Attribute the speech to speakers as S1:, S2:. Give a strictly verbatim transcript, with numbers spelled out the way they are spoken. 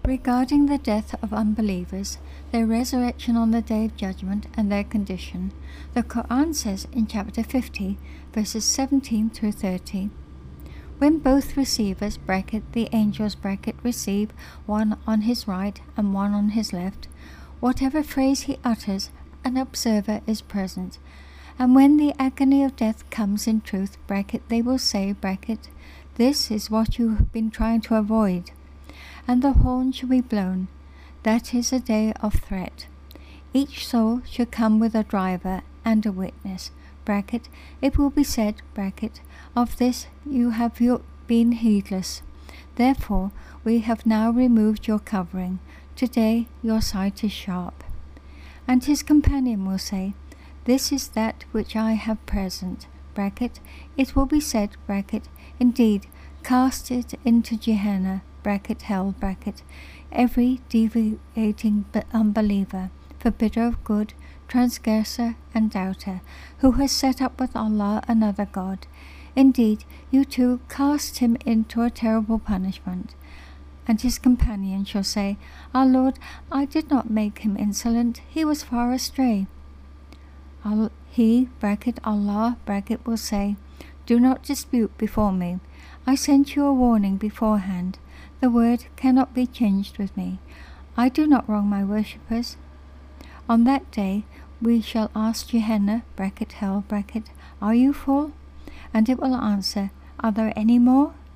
S1: Regarding the death of unbelievers, their resurrection on the Day of Judgment, and their condition, the Quran says in chapter fifty, verses seventeen through thirty, when both receivers, bracket, the angels, bracket, receive, one on his right and one on his left, whatever phrase he utters, an observer is present. And when the agony of death comes in truth, bracket, they will say, bracket, this is what you have been trying to avoid. And the horn shall be blown. That is a day of threat. Each soul shall come with a driver and a witness. Bracket, it will be said, bracket, of this you have been heedless. Therefore we have now removed your covering. Today your sight is sharp. And his companion will say, this is that which I have present. Bracket, it will be said, bracket, indeed, cast it into Gehenna, bracket, hell, bracket, every deviating unbeliever, forbidder of good, transgressor and doubter, who has set up with Allah another God. Indeed, you too cast him into a terrible punishment. And his companion shall say, Our Lord, I did not make him insolent, he was far astray. I'll, he, bracket, Allah, bracket, will say, do not dispute before me. I sent you a warning beforehand. The word cannot be changed with me. I do not wrong my worshippers. On that day we shall ask Gehenna, bracket, hell, bracket, are you full? And it will answer, are there any more?